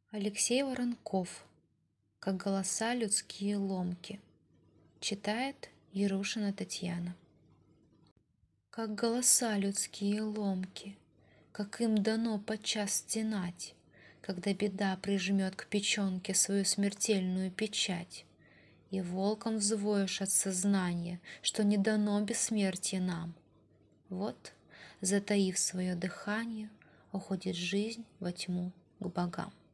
Алексей Воронков. Как голоса людские ломки. Читает Ярушина Татьяна. Как голоса людские ломки, как им дано подчас стенать, когда беда прижмет к печенке свою смертельную печать, и волком взвоешь от сознания, что не дано бессмертие нам. Вот, затаив свое дыхание, уходит жизнь во тьму к богам.